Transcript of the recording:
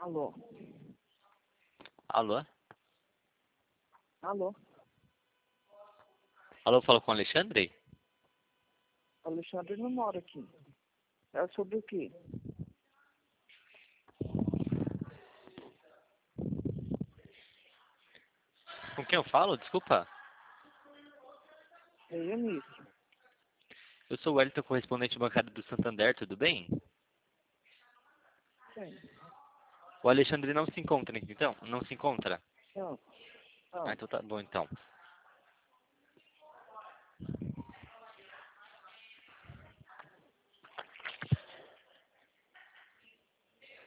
Alô? Alô? Alô? Alô, falo com o Alexandre? O Alexandre não mora aqui. É sobre o quê? Com quem eu falo? Desculpa. É Eunice. Eu sou o Wellington, correspondente bancário do Santander, tudo bem? Sim. O Alexandre não se encontra, então? Não se encontra? Não. Ah, Não. então tá bom, então.